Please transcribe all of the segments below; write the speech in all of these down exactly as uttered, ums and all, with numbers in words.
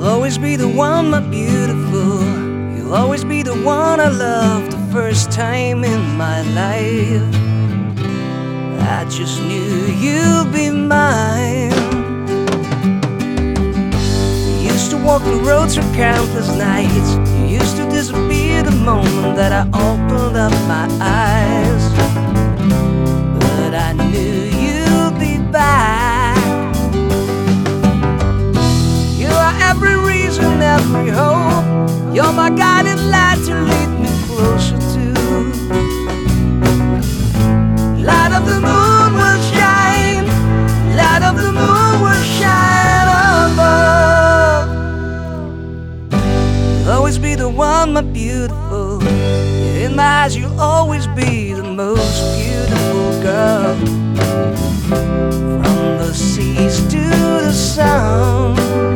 always be the one, my beautiful. You'll always be the one I loved the first time in my life. I just knew you'd be mine. We used to walk the roads for countless nights. You used to disappear the moment that I opened up my eyes. But I knew you'd be back. You are every reason, every hope. You're my guiding light to lead me closer to. Light of the moon will shine. Light of the moon will shine above. You'll always be the one, my beautiful. In my eyes you'll always be the most beautiful girl. From the seas to the sun,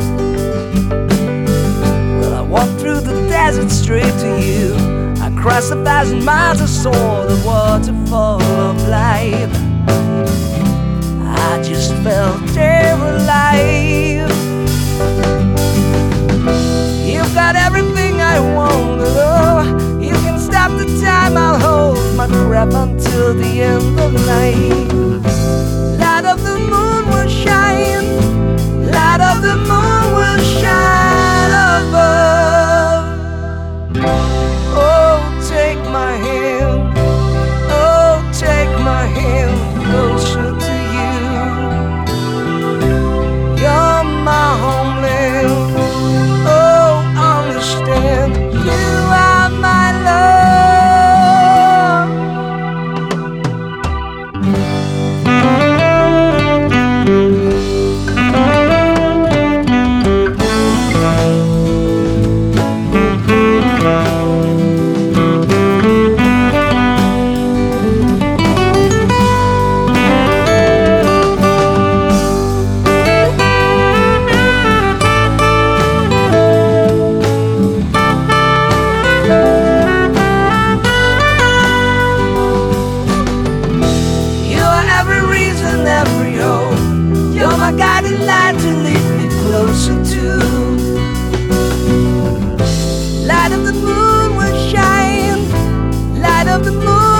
well, I walked through the desert straight to you. I crossed a thousand miles, I saw the waterfall of life. I just felt they're alive. You've got everything I want, oh. You can stop the time, I'll hold my breath until the end of night. Light of the moon will shine. Light of the moon will shine above. Oh, take my hand. Oh, take my hand closer to you. You're my homeland. Oh, understand, you are my love. You're my guiding light to lead me closer to. Light of the moon will shine. Light of the moon